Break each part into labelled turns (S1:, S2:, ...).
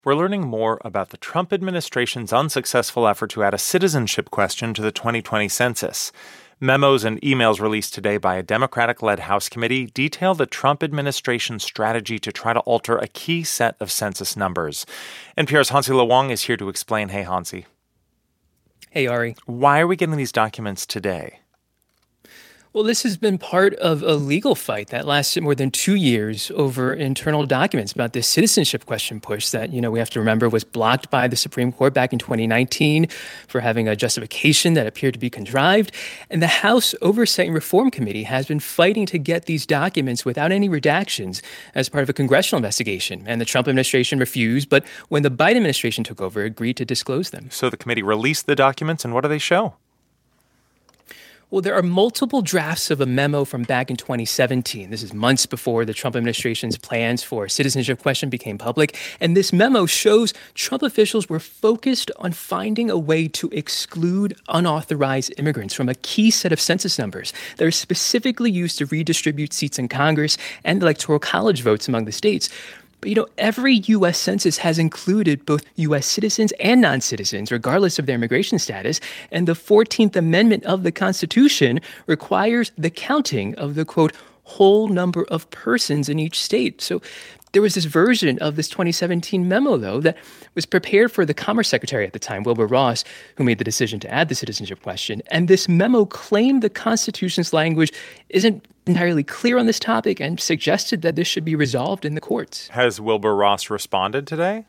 S1: We're learning more about the Trump administration's unsuccessful effort to add a citizenship question to the 2020 census. Memos and emails released today by a Democratic-led House committee detail the Trump administration's strategy to try to alter a key set of census numbers. NPR's Hansi Lo Wang is here to explain. Hey, Hansi.
S2: Hey, Ari.
S1: Why are we getting these documents today?
S2: Well, this has been part of a legal fight that lasted more than 2 years over internal documents about this citizenship question push that, we have to remember was blocked by the Supreme Court back in 2019 for having a justification that appeared to be contrived. And the House Oversight and Reform Committee has been fighting to get these documents without any redactions as part of a congressional investigation. And the Trump administration refused, but when the Biden administration took over, agreed to disclose them.
S1: So the committee released the documents, and what do they show?
S2: Well, there are multiple drafts of a memo from back in 2017. This is months before the Trump administration's plans for a citizenship question became public. And this memo shows Trump officials were focused on finding a way to exclude unauthorized immigrants from a key set of census numbers that are specifically used to redistribute seats in Congress and electoral college votes among the states. But, every U.S. census has included both U.S. citizens and non-citizens, regardless of their immigration status. And the 14th Amendment of the Constitution requires the counting of the, quote, whole number of persons in each state. So there was this version of this 2017 memo, though, that was prepared for the Commerce Secretary at the time, Wilbur Ross, who made the decision to add the citizenship question. And this memo claimed the Constitution's language isn't entirely clear on this topic and suggested that this should be resolved in the courts.
S1: Has Wilbur Ross responded today?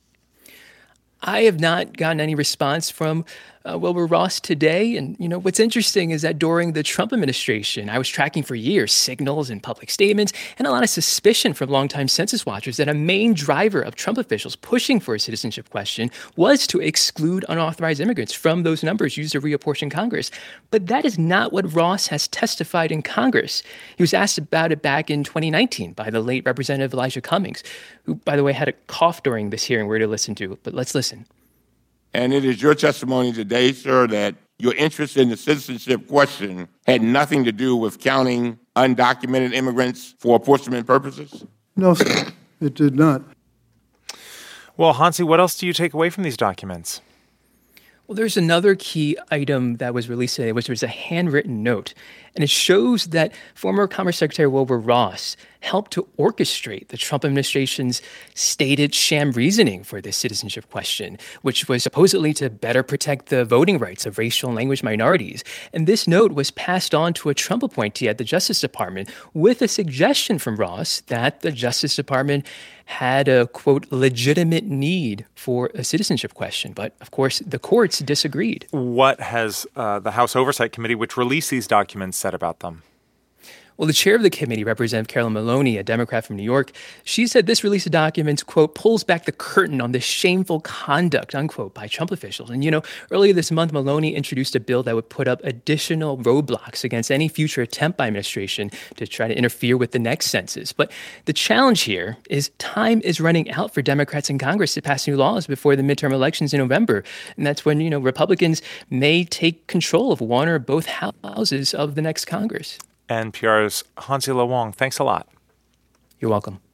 S2: I have not gotten any response from Wilbur Ross today. And, what's interesting is that during the Trump administration, I was tracking for years signals and public statements and a lot of suspicion from longtime census watchers that a main driver of Trump officials pushing for a citizenship question was to exclude unauthorized immigrants from those numbers used to reapportion Congress. But that is not what Ross has testified in Congress. He was asked about it back in 2019 by the late Representative Elijah Cummings, who, by the way, had a cough during this hearing we're to listen to. But let's listen.
S3: And it is your testimony today, sir, that your interest in the citizenship question had nothing to do with counting undocumented immigrants for apportionment purposes?
S4: No, sir, it did not.
S1: Well, Hansi, what else do you take away from these documents?
S2: Well, there's another key item that was released today, which was a handwritten note. And it shows that former Commerce Secretary Wilbur Ross helped to orchestrate the Trump administration's stated sham reasoning for this citizenship question, which was supposedly to better protect the voting rights of racial and language minorities. And this note was passed on to a Trump appointee at the Justice Department with a suggestion from Ross that the Justice Department had a, quote, legitimate need for a citizenship question. But, of course, the courts disagreed.
S1: What has the House Oversight Committee, which released these documents, said about them?
S2: Well, the chair of the committee, Representative Carolyn Maloney, a Democrat from New York, she said this release of documents, quote, pulls back the curtain on this shameful conduct, unquote, by Trump officials. And, earlier this month, Maloney introduced a bill that would put up additional roadblocks against any future attempt by administration to try to interfere with the next census. But the challenge here is time is running out for Democrats in Congress to pass new laws before the midterm elections in November. And that's when, Republicans may take control of one or both houses of the next Congress.
S1: NPR's Hansi Lo Wang, thanks a lot.
S2: You're welcome.